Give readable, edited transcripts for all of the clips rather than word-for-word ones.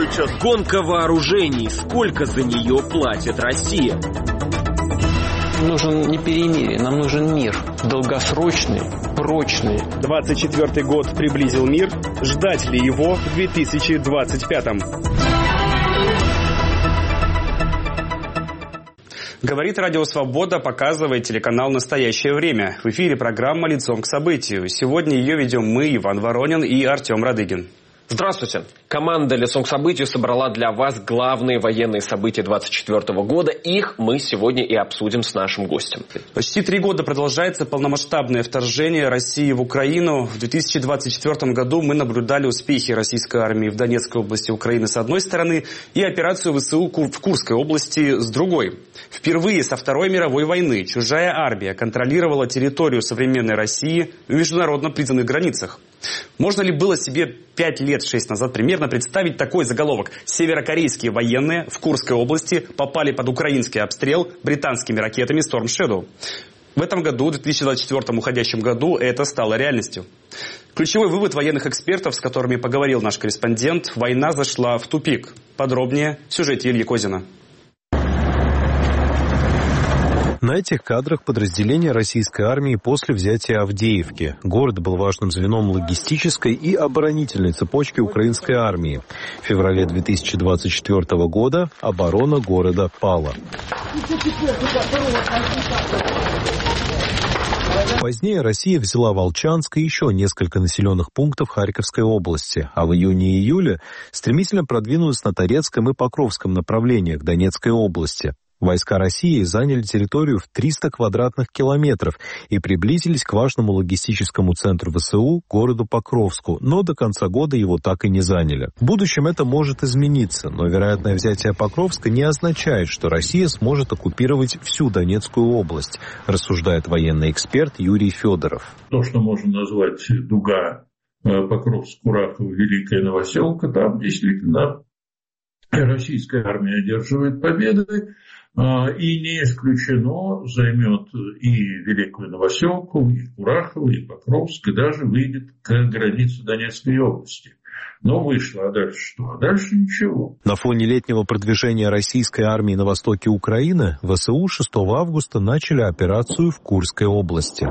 Гонка вооружений. Сколько за нее платит Россия? Нужен не перемирие, нам нужен мир. Долгосрочный, прочный. 24-й год приблизил мир. Ждать ли его в 2025-м? Говорит Радио Свобода, показывает телеканал «Настоящее время». В эфире программа «Лицом к событию». Сегодня ее ведем мы, Иван Воронин и Артем Радыгин. Здравствуйте. Команда «Лицом к событию» собрала для вас главные военные события 2024 года. Их мы сегодня и обсудим с нашим гостем. Почти 3 года продолжается полномасштабное вторжение России в Украину. В 2024 году мы наблюдали успехи российской армии в Донецкой области Украины с одной стороны и операцию ВСУ в Курской области с другой. Впервые со Второй мировой войны чужая армия контролировала территорию современной России в международно признанных границах. Можно ли было себе 5 лет, 6 назад примерно представить такой заголовок? Северокорейские военные в Курской области попали под украинский обстрел британскими ракетами Storm Shadow. В этом году, в 2024 уходящем году, это стало реальностью. Ключевой вывод военных экспертов, с которыми поговорил наш корреспондент: война зашла в тупик. Подробнее в сюжете Ильи Козина. На этих кадрах подразделения российской армии после взятия Авдеевки. Город был важным звеном логистической и оборонительной цепочки украинской армии. В феврале 2024 года оборона города пала. Позднее Россия взяла Волчанск и еще несколько населенных пунктов Харьковской области, а в июне и июле стремительно продвинулась на Торецком и Покровском направлениях Донецкой области. Войска России заняли территорию в 300 квадратных километров и приблизились к важному логистическому центру ВСУ, городу Покровску, но до конца года его так и не заняли. В будущем это может измениться, но вероятное взятие Покровска не означает, что Россия сможет оккупировать всю Донецкую область, рассуждает военный эксперт Юрий Федоров. То, что можно назвать дуга Покровск, Курахово, Великая Новоселка, там действительно российская армия одерживает победы. И не исключено, займет и Великую Новоселку, и Курахово, и Покровск, и даже выйдет к границе Донецкой области. Но вышло, а дальше что? А дальше ничего. На фоне летнего продвижения российской армии на востоке Украины ВСУ 6 августа начали операцию в Курской области.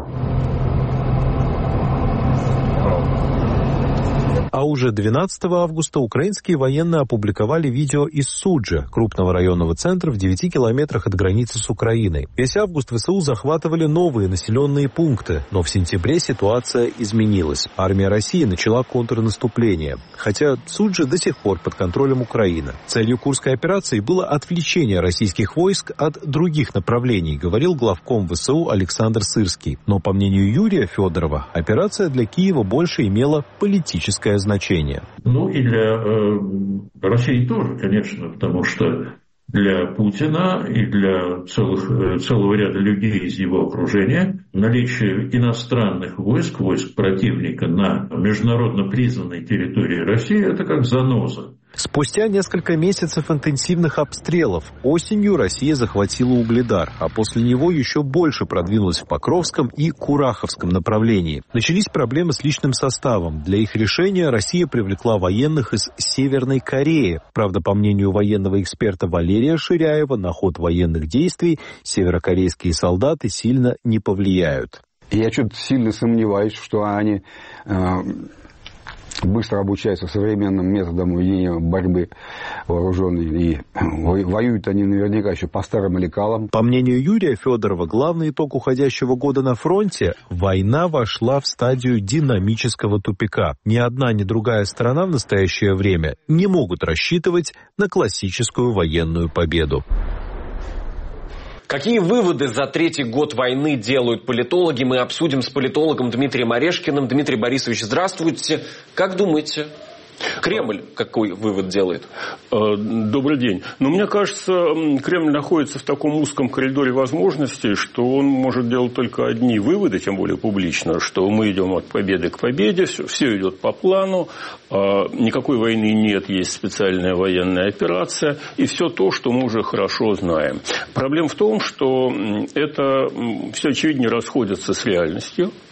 А уже 12 августа украинские военные опубликовали видео из Суджи, крупного районного центра в 9 километрах от границы с Украиной. Весь август ВСУ захватывали новые населенные пункты, но в сентябре ситуация изменилась. Армия России начала контрнаступление, хотя Суджи до сих пор под контролем Украины. Целью Курской операции было отвлечение российских войск от других направлений, говорил главком ВСУ Александр Сырский. Но, по мнению Юрия Федорова, операция для Киева больше имела политическое значение. Ну и для России тоже, конечно, потому что для Путина и для целого ряда людей из его окружения наличие иностранных войск противника на международно признанной территории России – это как заноза. Спустя несколько месяцев интенсивных обстрелов осенью Россия захватила Угледар, а после него еще больше продвинулась в Покровском и Кураховском направлении. Начались проблемы с личным составом. Для их решения Россия привлекла военных из Северной Кореи. Правда, по мнению военного эксперта Валерия Ширяева, на ход военных действий северокорейские солдаты сильно не повлияют. Я что-то сильно сомневаюсь, что они быстро обучаются современным методам ведения борьбы вооруженной. И воюют они наверняка еще по старым лекалам. По мнению Юрия Федорова, главный итог уходящего года на фронте – война вошла в стадию динамического тупика. Ни одна, ни другая сторона в настоящее время не могут рассчитывать на классическую военную победу. Какие выводы за 3-й год войны делают политологи, мы обсудим с политологом Дмитрием Орешкиным. Дмитрий Борисович, здравствуйте. Как думаете, Кремль какой вывод делает? Добрый день. Но мне кажется, Кремль находится в таком узком коридоре возможностей, что он может делать только одни выводы, тем более публично, что мы идем от победы к победе, все идет по плану, никакой войны нет, есть специальная военная операция, и все то, что мы уже хорошо знаем. Проблема в том, что это все очевиднее расходится с реальностью.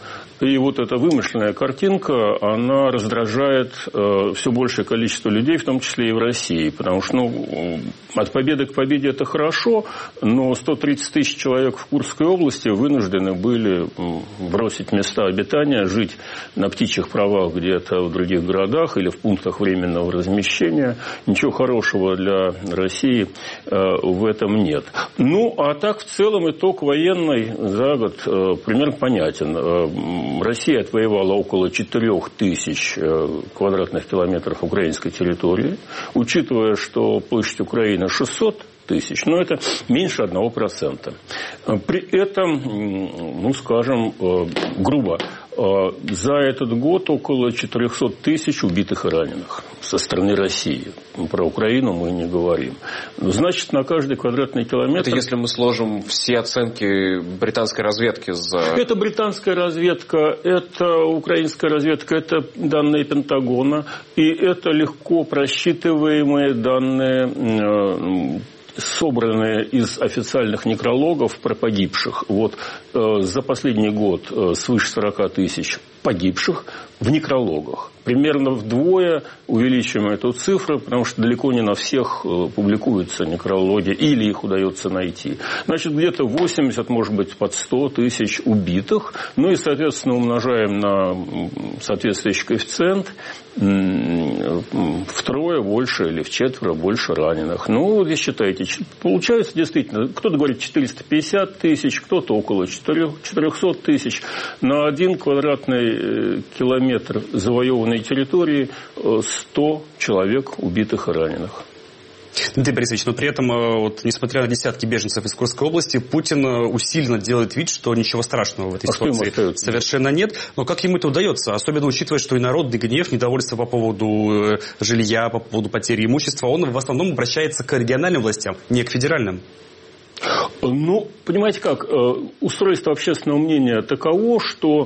И вот эта вымышленная картинка, она раздражает все большее количество людей, в том числе и в России. Потому что от победы к победе это хорошо, но 130 тысяч человек в Курской области вынуждены были бросить места обитания, жить на птичьих правах где-то в других городах или в пунктах временного размещения. Ничего хорошего для России в этом нет. Ну, а так, в целом, итог военный за год примерно понятен. Россия отвоевала около 4000 квадратных километров украинской территории. Учитывая, что площадь Украины 600 тысяч, но это меньше 1%. При этом, ну, скажем, грубо, за этот год около 400 тысяч убитых и раненых со стороны России. Про Украину мы не говорим. Значит, на каждый квадратный километр... Это если мы сложим все оценки британской разведки за... Это британская разведка, это украинская разведка, это данные Пентагона, и это легко просчитываемые данные, собранные из официальных некрологов про погибших. Вот за последний год свыше 40 тысяч погибших в некрологах. Примерно вдвое увеличиваем эту цифру, потому что далеко не на всех публикуются некрологи, или их удается найти. Значит, где-то 80, может быть, под 100 тысяч убитых. Ну и, соответственно, умножаем на соответствующий коэффициент втрое больше или вчетверо больше раненых. Ну, вот считайте, получается действительно, кто-то говорит 450 тысяч, кто-то около 400 тысяч. На 1 квадратный километр завоеванной территории 100 человек убитых и раненых. Дмитрий Борисович, но при этом, вот, несмотря на десятки беженцев из Курской области, Путин усиленно делает вид, что ничего страшного в этой ситуации совершенно нет. Но как ему это удается? Особенно учитывая, что и народный гнев, недовольство по поводу жилья, по поводу потери имущества, он в основном обращается к региональным властям, не к федеральным. Ну, понимаете как, устройство общественного мнения таково, что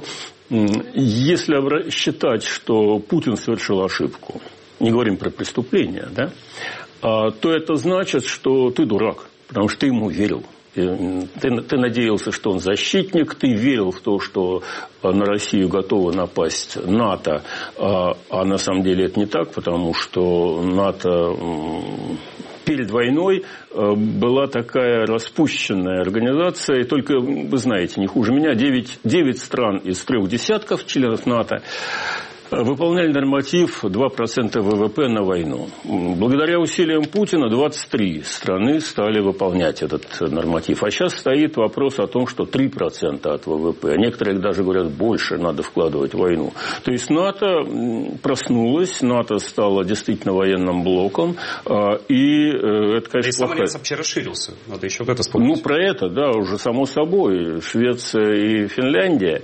если считать, что Путин совершил ошибку, не говорим про преступление, да, то это значит, что ты дурак, потому что ты ему верил. Ты надеялся, что он защитник, ты верил в то, что на Россию готово напасть НАТО, а на самом деле это не так, потому что НАТО перед войной была такая распущенная организация, и только, вы знаете, не хуже меня, 9 стран из 3 десятков членов НАТО выполняли норматив 2% ВВП на войну. Благодаря усилиям Путина 23 страны стали выполнять этот норматив. А сейчас стоит вопрос о том, что 3% от ВВП. Некоторые даже говорят, больше надо вкладывать в войну. То есть НАТО проснулась, НАТО стало действительно военным блоком. И это, конечно, и сам альянс вообще расширился. Надо еще это вспомнить. Ну, про это, да, уже само собой. Швеция и Финляндия.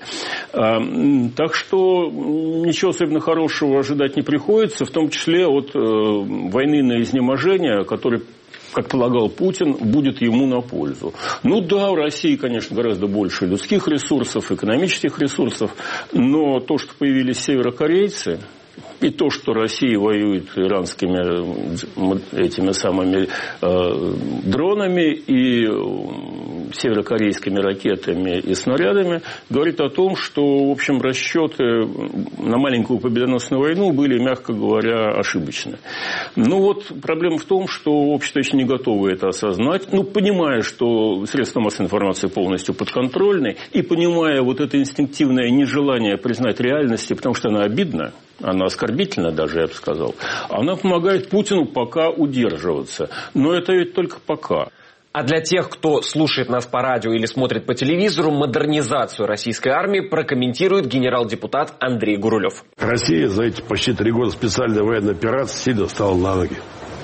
Так что ничего особенно хорошего ожидать не приходится, в том числе от войны на изнеможение, который, как полагал Путин, будет ему на пользу. Ну да, у России, конечно, гораздо больше людских ресурсов, экономических ресурсов, но то, что появились северокорейцы, и то, что Россия воюет иранскими этими самыми дронами и северокорейскими ракетами и снарядами, говорит о том, что, в общем, расчеты на маленькую победоносную войну были, мягко говоря, ошибочны. Ну вот, проблема в том, что общество еще не готово это осознать, ну, понимая, что средства массовой информации полностью подконтрольны, и понимая вот это инстинктивное нежелание признать реальности, потому что она обидна, она оскорбительна даже, я бы сказал, она помогает Путину пока удерживаться. Но это ведь только пока. А для тех, кто слушает нас по радио или смотрит по телевизору, модернизацию российской армии прокомментирует генерал-депутат Андрей Гурулев. Россия за эти почти 3 года специальной военной операции сильно встала на ноги.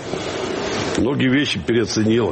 Многие вещи переоценила.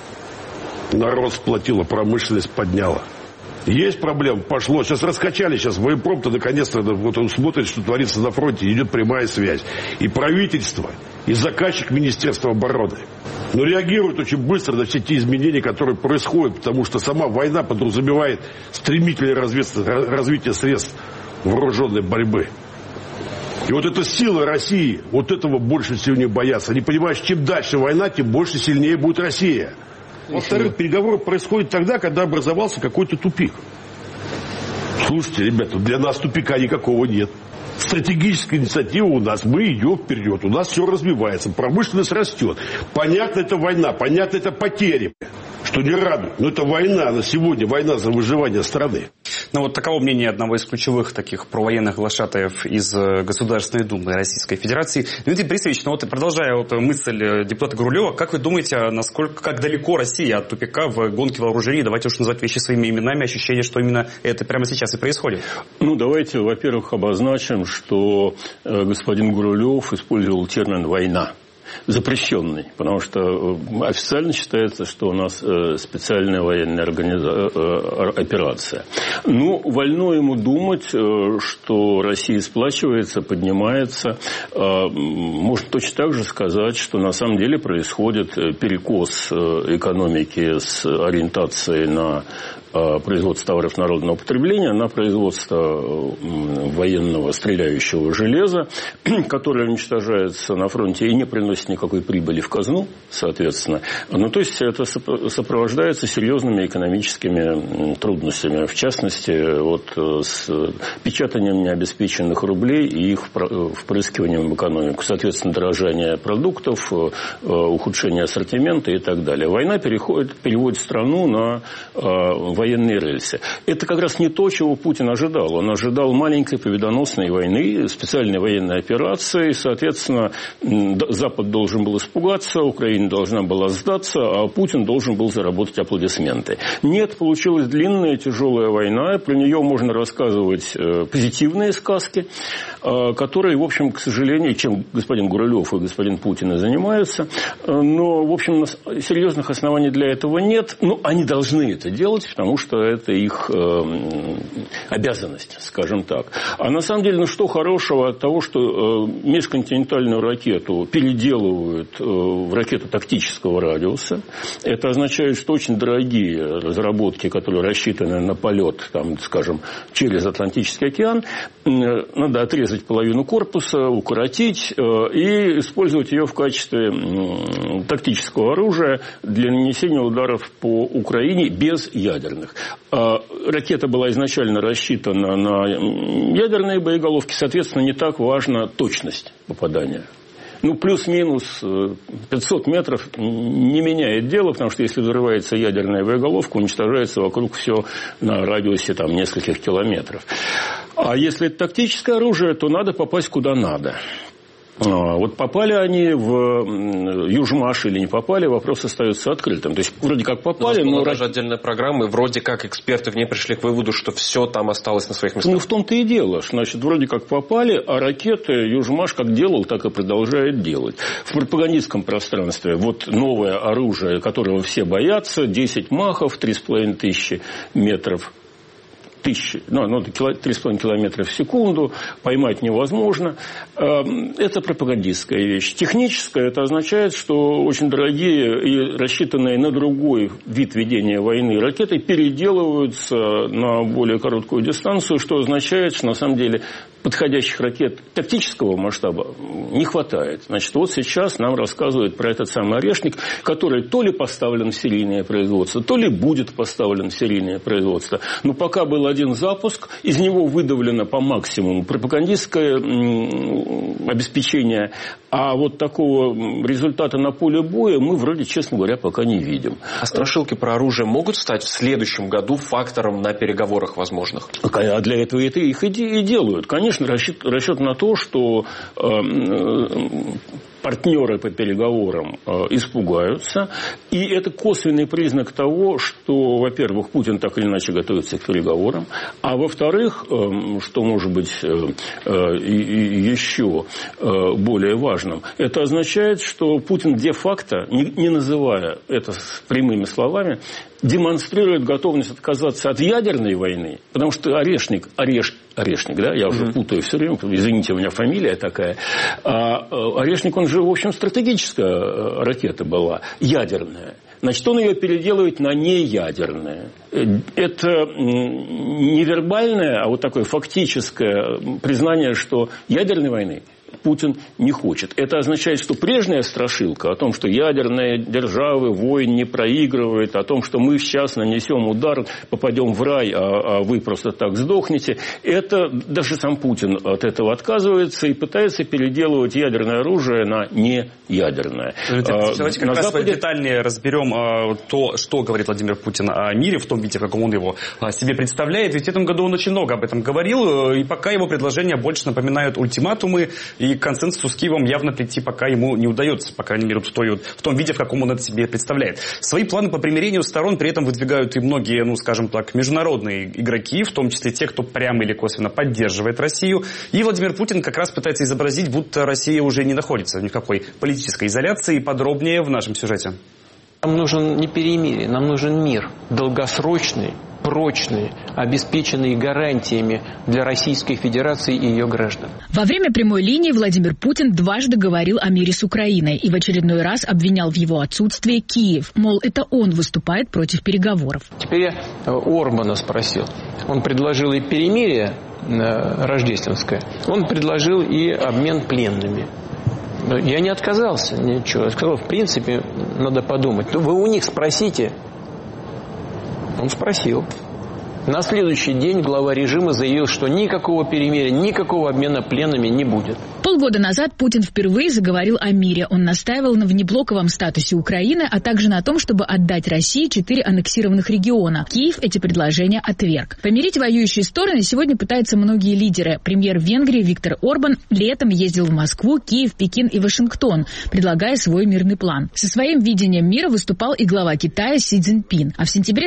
Народ сплотила, промышленность подняла. Есть проблема, пошло. Сейчас раскачали, сейчас военпром-то наконец-то, вот он смотрит, что творится на фронте, идет прямая связь. И правительство, и заказчик Министерства обороны. Но реагируют очень быстро на все те изменения, которые происходят, потому что сама война подразумевает стремительное развитие средств вооруженной борьбы. И вот эта сила России, вот этого больше всего не боятся. Они понимают, что чем дальше война, тем больше сильнее будет Россия. Во-вторых, переговоры происходят тогда, когда образовался какой-то тупик. Слушайте, ребята, для нас тупика никакого нет. Стратегическая инициатива у нас, мы идем вперед, у нас все развивается, промышленность растет. Понятно, это война, понятно, это потери, что не радует. Но это война на сегодня, война за выживание страны. Ну вот таково мнение одного из ключевых таких провоенных глашатаев из Государственной Думы Российской Федерации. Дмитрий Борисович, ну вот продолжая вот мысль депутата Гурулева, как вы думаете, как далеко Россия от тупика в гонке вооружений? Давайте уж назвать вещи своими именами, ощущение, что именно это прямо сейчас и происходит. Ну, давайте, во-первых, обозначим, что господин Гурулев использовал термин «война». Запрещенный, потому что официально считается, что у нас специальная военная операция. Ну, вольно ему думать, что Россия сплачивается, поднимается. Можно точно так же сказать, что на самом деле происходит перекос экономики с ориентацией на производство товаров народного потребления, на производство военного стреляющего железа, которое уничтожается на фронте и не приносит никакой прибыли в казну, соответственно. Ну, то есть это сопровождается серьезными экономическими трудностями, в частности, вот с печатанием необеспеченных рублей и их впрыскиванием в экономику. Соответственно, дорожание продуктов, ухудшение ассортимента и так далее. Война переводит страну на военные рельсы. Это как раз не то, чего Путин ожидал. Он ожидал маленькой победоносной войны, специальной военной операции. Соответственно, Запад должен был испугаться, Украина должна была сдаться, а Путин должен был заработать аплодисменты. Нет, получилась длинная, тяжелая война. Про нее можно рассказывать позитивные сказки, которые, в общем, к сожалению, чем господин Гурулев и господин Путин и занимаются. Но, в общем, серьезных оснований для этого нет. Ну, они должны это делать, потому что это их обязанность, скажем так. А на самом деле, ну что хорошего от того, что межконтинентальную ракету переделывают в ракету тактического радиуса? Это означает, что очень дорогие разработки, которые рассчитаны на полет, там, скажем, через Атлантический океан, надо отрезать половину корпуса, укоротить и использовать ее в качестве тактического оружия для нанесения ударов по Украине без ядерных. Ракета была изначально рассчитана на ядерные боеголовки, соответственно, не так важна точность попадания. Ну, плюс-минус 500 метров не меняет дело, потому что если взрывается ядерная боеголовка, уничтожается вокруг все на радиусе там, нескольких километров. А если это тактическое оружие, то надо попасть куда надо. Вот попали они в Южмаш или не попали, вопрос остается открытым. То есть, вроде как попали, но... даже отдельная программа, и вроде как эксперты в ней пришли к выводу, что все там осталось на своих местах. Ну, в том-то и дело. Значит, вроде как попали, а ракеты Южмаш как делал, так и продолжает делать. В пропагандистском пространстве вот новое оружие, которого все боятся, 10 махов, 3500 метров. 3,5 километра в секунду, поймать невозможно. Это пропагандистская вещь. Техническая, это означает, что очень дорогие и рассчитанные на другой вид ведения войны ракеты переделываются на более короткую дистанцию, что означает, что на самом деле подходящих ракет тактического масштаба не хватает. Значит, вот сейчас нам рассказывают про этот самый «Орешник», который то ли поставлен в серийное производство, то ли будет поставлен в серийное производство. Но пока был один запуск, из него выдавлено по максимуму пропагандистское обеспечение, а вот такого результата на поле боя мы вроде, честно говоря, пока не видим. А страшилки про оружие могут стать в следующем году фактором на переговорах возможных? А для этого это их и делают. Конечно, расчет на то, что партнеры по переговорам испугаются. И это косвенный признак того, что, во-первых, Путин так или иначе готовится к переговорам. А во-вторых, что может быть еще более важным, это означает, что Путин де-факто, не называя это прямыми словами, демонстрирует готовность отказаться от ядерной войны, потому что Орешник, да, я уже путаю все время, извините, у меня фамилия такая, Орешник, он же, в общем, стратегическая ракета была, ядерная. Значит, он ее переделывает на неядерное. Это не вербальное, а вот такое фактическое признание, что ядерной войны Путин не хочет. Это означает, что прежняя страшилка о том, что ядерные державы войн не проигрывают, о том, что мы сейчас нанесем удар, попадем в рай, а вы просто так сдохнете, это даже сам Путин от этого отказывается и пытается переделывать ядерное оружие на неядерное. Давайте как раз детальнее разберем то, что говорит Владимир Путин о мире в том виде, в каком он его себе представляет. Ведь в этом году он очень много об этом говорил, и пока его предложения больше напоминают ультиматумы, и к консенсусу с Киевом явно прийти пока ему не удается, по крайней мере, в том виде, в каком он это себе представляет. Свои планы по примирению сторон при этом выдвигают и многие, скажем так, международные игроки, в том числе те, кто прямо или косвенно поддерживает Россию. И Владимир Путин как раз пытается изобразить, будто Россия уже не находится в никакой политической изоляции. Подробнее в нашем сюжете. Нам нужен не перемирие, нам нужен мир, долгосрочный, прочный, обеспеченный гарантиями для Российской Федерации и ее граждан. Во время прямой линии Владимир Путин дважды говорил о мире с Украиной и в очередной раз обвинял в его отсутствии Киев. Мол, это он выступает против переговоров. Теперь я Орбана спросил. Он предложил и перемирие рождественское, он предложил и обмен пленными. Я не отказался, ничего. Я сказал, в принципе, надо подумать. Вы у них спросите. Он спросил. На следующий день глава режима заявил, что никакого перемирия, никакого обмена пленными не будет. Полгода назад Путин впервые заговорил о мире. Он настаивал на внеблоковом статусе Украины, а также на том, чтобы отдать России 4 аннексированных региона. Киев эти предложения отверг. Помирить воюющие стороны сегодня пытаются многие лидеры. Премьер Венгрии Виктор Орбан летом ездил в Москву, Киев, Пекин и Вашингтон, предлагая свой мирный план. Со своим видением мира выступал и глава Китая Си Цзиньпин. А в сентябре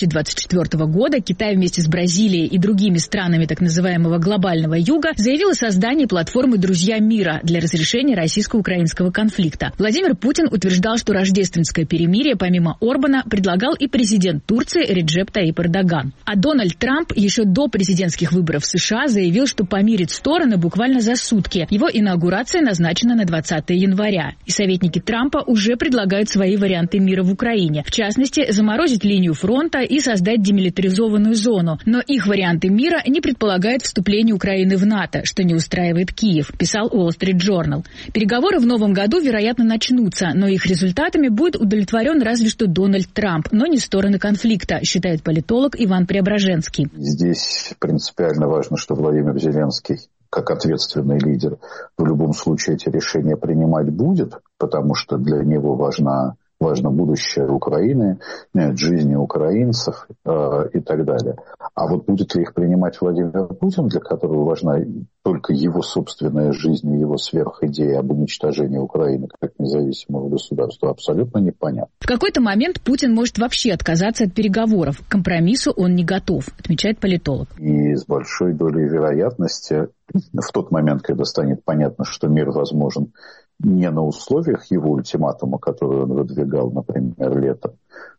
2024 года Китай вместе с Бразилией и другими странами так называемого глобального юга заявил о создании платформы «Друзья мира» для разрешения российско-украинского конфликта. Владимир Путин утверждал, что рождественское перемирие помимо Орбана предлагал и президент Турции Реджеп Таyyip Эрдоган. А Дональд Трамп еще до президентских выборов в США заявил, что помирит стороны буквально за сутки. Его инаугурация назначена на 20 января. И советники Трампа уже предлагают свои варианты мира в Украине. В частности, заморозить линию фронта и создать демилитаризованную зону. Но их варианты мира не предполагают вступление Украины в НАТО, что не устраивает Киев, писал Wall Street Journal. Переговоры в новом году, вероятно, начнутся, но их результатами будет удовлетворен разве что Дональд Трамп, но не стороны конфликта, считает политолог Иван Преображенский. Здесь принципиально важно, что Владимир Зеленский, как ответственный лидер, в любом случае эти решения принимать будет, потому что для него важно будущее Украины, жизни украинцев и так далее. А вот будет ли их принимать Владимир Путин, для которого важна только его собственная жизнь и его сверхидея об уничтожении Украины как независимого государства, абсолютно непонятно. В какой-то момент Путин может вообще отказаться от переговоров. К компромиссу он не готов, отмечает политолог. И с большой долей вероятности в тот момент, когда станет понятно, что мир возможен не на условиях его ультиматума, который он выдвигал, например, летом,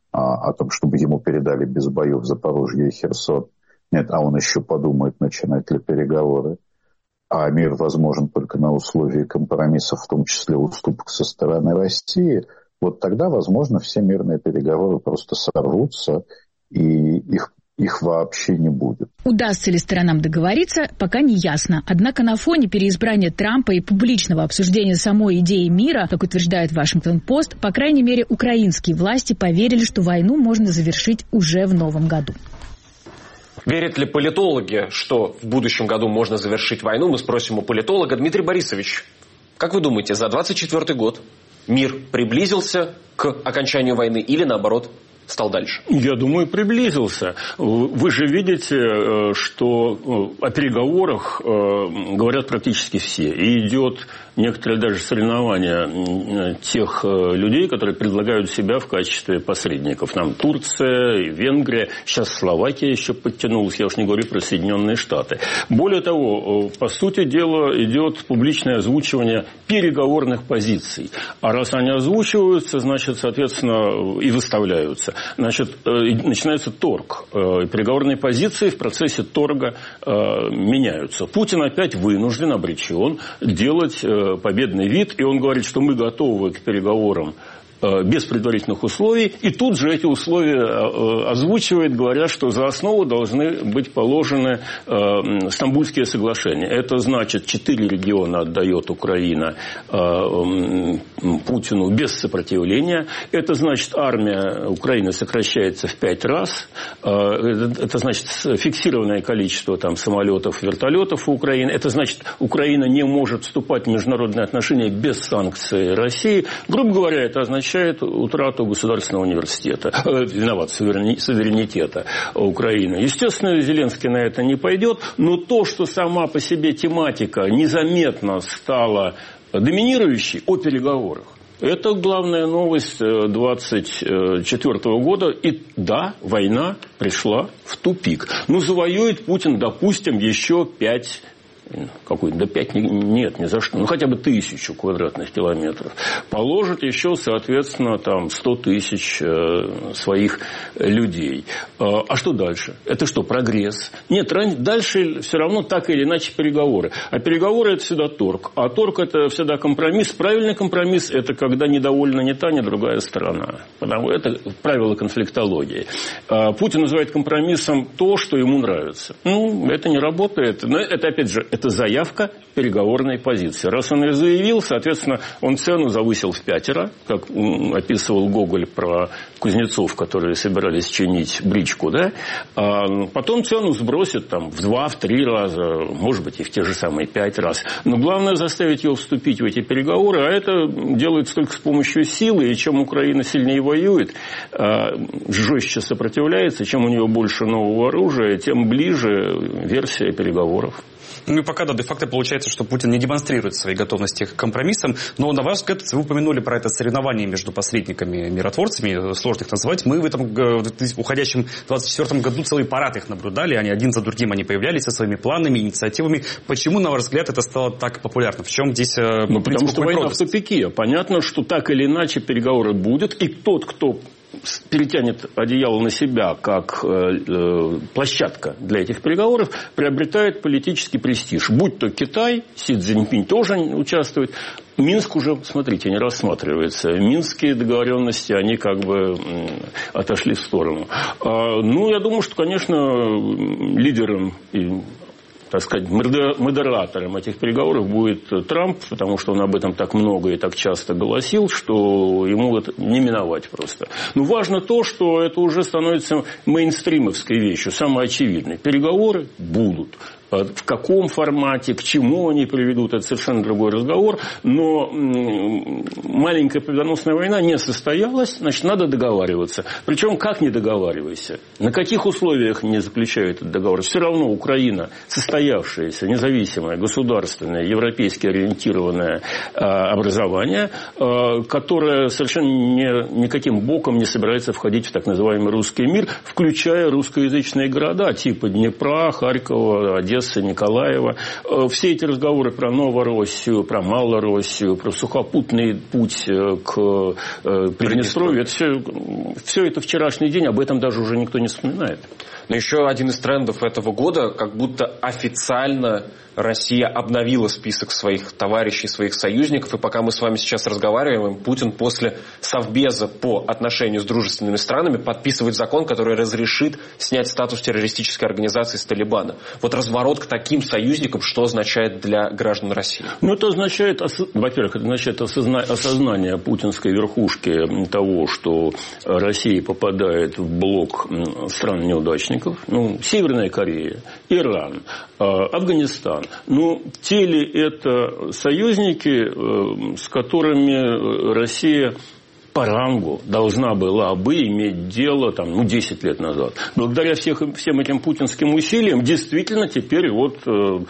о том, чтобы ему передали без боев Запорожье и Херсон. Нет, а он еще подумает, начинать ли переговоры. А мир возможен только на условии компромиссов, в том числе уступок со стороны России. Вот тогда, возможно, все мирные переговоры просто сорвутся, и их вообще не будет. Удастся ли сторонам договориться, пока не ясно. Однако на фоне переизбрания Трампа и публичного обсуждения самой идеи мира, как утверждает Вашингтон-Пост, по крайней мере, украинские власти поверили, что войну можно завершить уже в новом году. Верят ли политологи, что в будущем году можно завершить войну? Мы спросим у политолога. Дмитрий Борисович, как вы думаете, за 2024 год мир приблизился к окончанию войны или наоборот стал дальше? Я думаю, приблизился. Вы же видите, что о переговорах говорят практически все. И идет некоторое даже соревнование тех людей, которые предлагают себя в качестве посредников. Нам Турция и Венгрия, сейчас Словакия еще подтянулась, я уж не говорю про Соединенные Штаты. Более того, по сути дела, идет публичное озвучивание переговорных позиций. А раз они озвучиваются, значит, соответственно, и выставляются. Значит, начинается торг. Переговорные позиции в процессе торга меняются. Путин опять вынужден, обречен делать победный вид, и он говорит, что мы готовы к переговорам без предварительных условий, и тут же эти условия озвучивает, говоря, что за основу должны быть положены Стамбульские соглашения. Это значит, 4 региона отдает Украина Путину без сопротивления. Это значит, армия Украины сокращается в 5 раз. Это значит, фиксированное количество там, самолетов, вертолетов у Украины. Это значит, Украина не может вступать в международные отношения без санкций России. Грубо говоря, это означает утрату государственного университета, суверенитета Украины. Естественно, Зеленский на это не пойдет, но то, что сама по себе тематика незаметно стала доминирующей о переговорах, это главная новость 2024 года. И да, война пришла в тупик. Ну, завоюет Путин, допустим, еще 5 какой-то, да 5 нет, ни за что, ну хотя бы 1000 квадратных километров, положит еще, соответственно, там 100 тысяч своих людей. А что дальше? Это что, прогресс? Нет, дальше все равно так или иначе переговоры. А переговоры – это всегда торг. А торг – это всегда компромисс. Правильный компромисс – это когда недовольна ни та, ни другая сторона. Потому что это правило конфликтологии. Путин называет компромиссом то, что ему нравится. Ну, это не работает. Но это, опять же, это заявка переговорной позиции. Раз он ее заявил, соответственно, он цену завысил в 5 раз, как описывал Гоголь про кузнецов, которые собирались чинить бричку, да? А потом цену сбросит там, в 2-3 раза, может быть, и в те же самые 5 раз. Но главное заставить его вступить в эти переговоры, а это делается только с помощью силы, и чем Украина сильнее воюет, жестче сопротивляется, чем у нее больше нового оружия, тем ближе версия переговоров. Ну и пока, да, де-факто получается, что Путин не демонстрирует своей готовности к компромиссам. Но, на ваш взгляд, вы упомянули про это соревнование между посредниками и миротворцами, сложно их назвать. Мы в этом уходящем 24 году целый парад их наблюдали. Они один за другим появлялись со своими планами, инициативами. Почему, на ваш взгляд, это стало так популярно? В чем здесь потому что война в тупике. Понятно, что так или иначе переговоры будут. И тот, кто перетянет одеяло на себя как площадка для этих переговоров, приобретает политический престиж. Будь то Китай, Си Цзиньпинь тоже участвует. Минск уже, смотрите, не рассматривается. Минские договоренности, они как бы отошли в сторону. Ну, я думаю, что, конечно, лидером и, так сказать, модератором этих переговоров будет Трамп, потому что он об этом так много и так часто голосил, что ему это не миновать просто. Но важно то, что это уже становится мейнстримовской вещью, самое очевидное. Переговоры будут. В каком формате, к чему они приведут, это совершенно другой разговор. Но маленькая победоносная война не состоялась, значит, надо договариваться. Причем, как не договаривайся, на каких условиях не заключают этот договор. Все равно Украина, состоявшееся, независимое, государственное, европейски ориентированное образование, которое совершенно никаким боком не собирается входить в так называемый русский мир, включая русскоязычные города типа Днепра, Харькова, Одессы, Николаева. Все эти разговоры про Новороссию, про Малороссию, про сухопутный путь к Приднестровью, это все это вчерашний день, об этом даже уже никто не вспоминает. Но еще один из трендов этого года, как будто официально Россия обновила список своих товарищей, своих союзников. И пока мы с вами сейчас разговариваем, Путин после совбеза по отношению с дружественными странами подписывает закон, который разрешит снять статус террористической организации с Талибана. Вот разворот к таким союзникам, что означает для граждан России? Ну, это означает, во-первых, это означает осознание путинской верхушки того, что Россия попадает в блок стран-неудачников. Ну, Северная Корея, Иран, Афганистан. Ну, те ли это союзники, с которыми Россия по рангу должна была бы иметь дело там, 10 лет назад. Благодаря всем этим путинским усилиям действительно теперь вот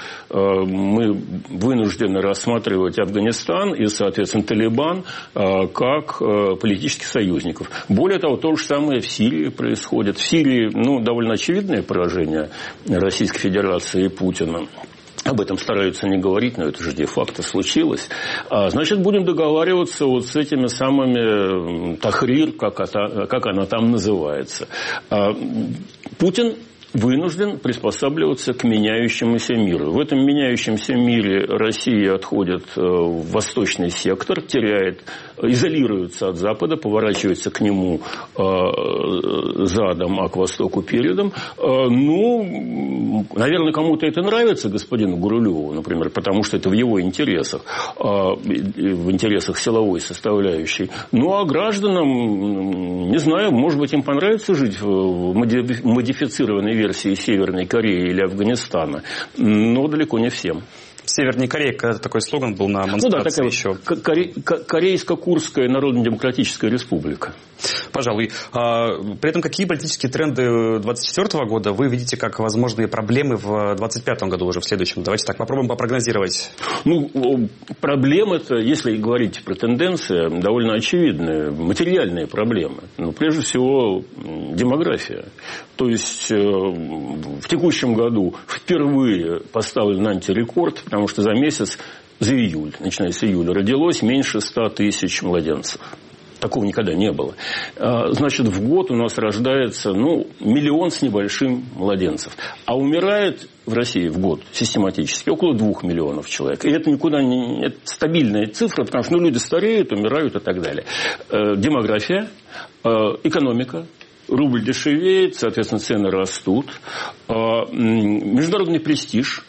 мы вынуждены рассматривать Афганистан и, соответственно, Талибан как политических союзников. Более того, то же самое в Сирии происходит. В Сирии довольно очевидное поражение Российской Федерации и Путина. Об этом стараются не говорить, но это же де-факто случилось. Значит, будем договариваться вот с этими самыми Тахрир, как она там называется. Путин вынужден приспосабливаться к меняющемуся миру. В этом меняющемся мире Россия отходит в восточный сектор, изолируется от Запада, поворачивается к нему задом, а к востоку передом. Наверное, кому-то это нравится, господину Гурулеву, например, потому что это в его интересах, в интересах силовой составляющей. А гражданам, не знаю, может быть, им понравится жить в модифицированной версии Северной Кореи или Афганистана, но далеко не всем. Северная Корея, когда такой слоган был на монстрации еще. Корейско-Курская Народно-Демократическая Республика. Пожалуй. При этом какие политические тренды 2024 года вы видите как возможные проблемы в 2025 году уже, в следующем? Давайте так попробуем попрогнозировать. Проблемы-то, если говорить про тенденции, довольно очевидные. Материальные проблемы. Прежде всего, демография. То есть, в текущем году впервые поставлен антирекорд, потому что за месяц, за июль, начиная с июля, родилось меньше 100 тысяч младенцев. Такого никогда не было. Значит, в год у нас рождается, 1 миллион с небольшим младенцев. А умирает в России в год систематически около 2 миллионов человек. И это никуда не... Это стабильная цифра, потому что люди стареют, умирают и так далее. Демография, экономика. Рубль дешевеет, соответственно, цены растут. Международный престиж.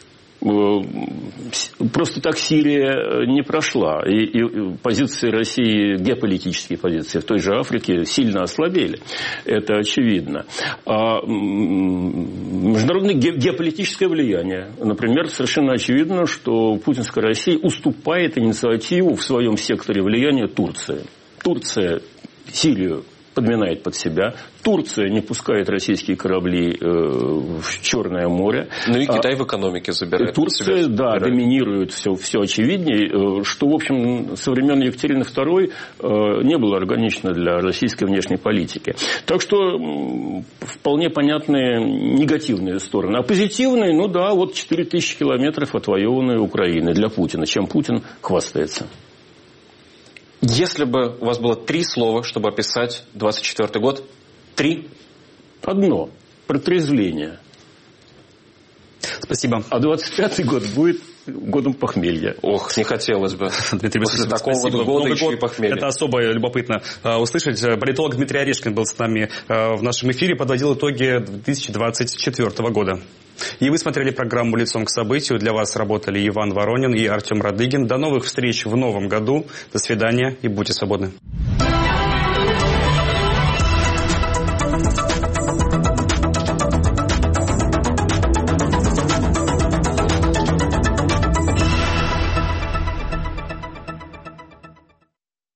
Просто так Сирия не прошла. И позиции России, геополитические позиции в той же Африке сильно ослабели. Это очевидно. Международное геополитическое влияние. Например, совершенно очевидно, что путинская Россия уступает инициативу в своем секторе влияния Турции. Турция Сирию подминает под себя. Турция не пускает российские корабли в Черное море. И Китай в экономике забирает. Турция, доминирует все очевиднее, что, в общем, со времен Екатерины II не было органично для российской внешней политики. Так что вполне понятные негативные стороны. А позитивные, 4000 километров отвоеванной Украины для Путина, чем Путин хвастается. Если бы у вас было 3 слова, чтобы описать 24 год, 3? Одно. Протрезвление. Спасибо. А 25-й год будет годом похмелья. Ох, не хотелось бы. Дмитрий После такого года еще и похмелья. Это особо любопытно услышать. Политолог Дмитрий Орешкин был с нами в нашем эфире, подводил итоги 2024 года. И вы смотрели программу «Лицом к событию». Для вас работали Иван Воронин и Артем Радыгин. До новых встреч в новом году. До свидания и будьте свободны.